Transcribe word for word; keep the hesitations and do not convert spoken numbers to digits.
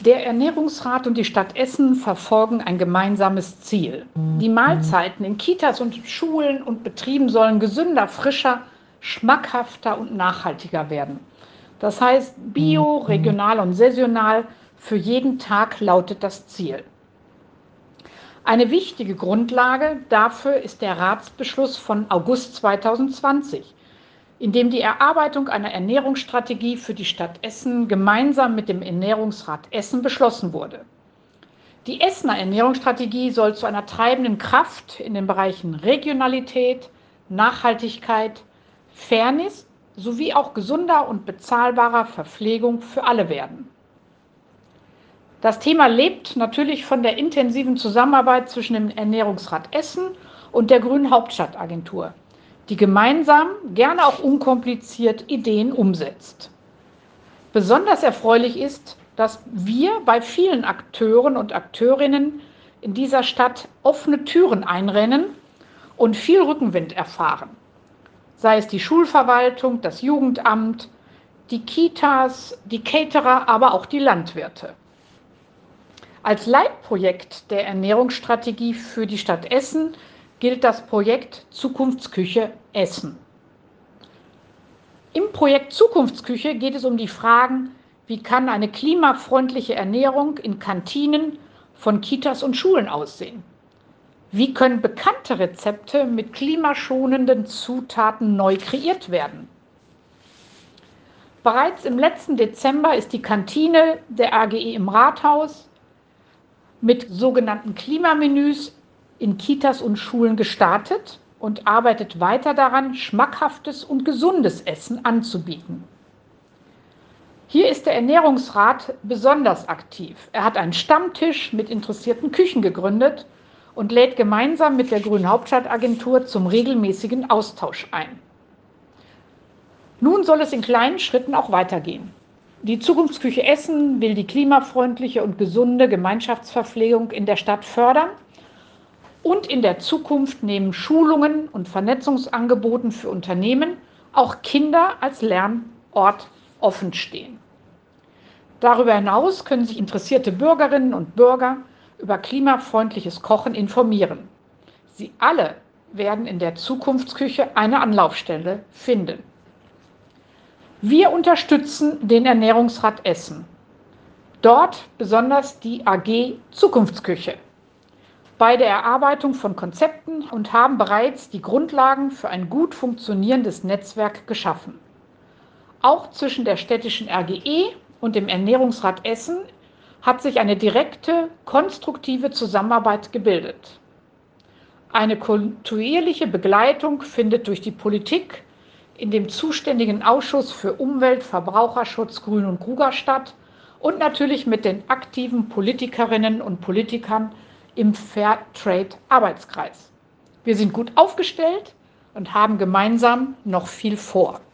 Der Ernährungsrat und die Stadt Essen verfolgen ein gemeinsames Ziel. Die Mahlzeiten in Kitas und Schulen und Betrieben sollen gesünder, frischer, schmackhafter und nachhaltiger werden. Das heißt, bio, regional und saisonal für jeden Tag lautet das Ziel. Eine wichtige Grundlage dafür ist der Ratsbeschluss von August zweitausendzwanzig, in dem die Erarbeitung einer Ernährungsstrategie für die Stadt Essen gemeinsam mit dem Ernährungsrat Essen beschlossen wurde. Die Essener Ernährungsstrategie soll zu einer treibenden Kraft in den Bereichen Regionalität, Nachhaltigkeit, Fairness sowie auch gesunder und bezahlbarer Verpflegung für alle werden. Das Thema lebt natürlich von der intensiven Zusammenarbeit zwischen dem Ernährungsrat Essen und der Grünen Hauptstadtagentur, die gemeinsam, gerne auch unkompliziert, Ideen umsetzt. Besonders erfreulich ist, dass wir bei vielen Akteuren und Akteurinnen in dieser Stadt offene Türen einrennen und viel Rückenwind erfahren. Sei es die Schulverwaltung, das Jugendamt, die Kitas, die Caterer, aber auch die Landwirte. Als Leitprojekt der Ernährungsstrategie für die Stadt Essen gilt das Projekt Zukunftsküche Essen. Im Projekt Zukunftsküche geht es um die Fragen, wie kann eine klimafreundliche Ernährung in Kantinen von Kitas und Schulen aussehen? Wie können bekannte Rezepte mit klimaschonenden Zutaten neu kreiert werden? Bereits im letzten Dezember ist die Kantine der A G E im Rathaus mit sogenannten Klimamenüs in Kitas und Schulen gestartet und arbeitet weiter daran, schmackhaftes und gesundes Essen anzubieten. Hier ist der Ernährungsrat besonders aktiv. Er hat einen Stammtisch mit interessierten Küchen gegründet und lädt gemeinsam mit der Grünen Hauptstadtagentur zum regelmäßigen Austausch ein. Nun soll es in kleinen Schritten auch weitergehen. Die Zukunftsküche Essen will die klimafreundliche und gesunde Gemeinschaftsverpflegung in der Stadt fördern und in der Zukunft neben Schulungen und Vernetzungsangeboten für Unternehmen auch Kinder als Lernort offen stehen. Darüber hinaus können sich interessierte Bürgerinnen und Bürger über klimafreundliches Kochen informieren. Sie alle werden in der Zukunftsküche eine Anlaufstelle finden. Wir unterstützen den Ernährungsrat Essen, dort besonders die A G Zukunftsküche, bei der Erarbeitung von Konzepten und haben bereits die Grundlagen für ein gut funktionierendes Netzwerk geschaffen. Auch zwischen der städtischen R G E und dem Ernährungsrat Essen hat sich eine direkte, konstruktive Zusammenarbeit gebildet. Eine kontinuierliche Begleitung findet durch die Politik in dem zuständigen Ausschuss für Umwelt, Verbraucherschutz, Grün und Gruger statt und natürlich mit den aktiven Politikerinnen und Politikern im Fairtrade-Arbeitskreis. Wir sind gut aufgestellt und haben gemeinsam noch viel vor.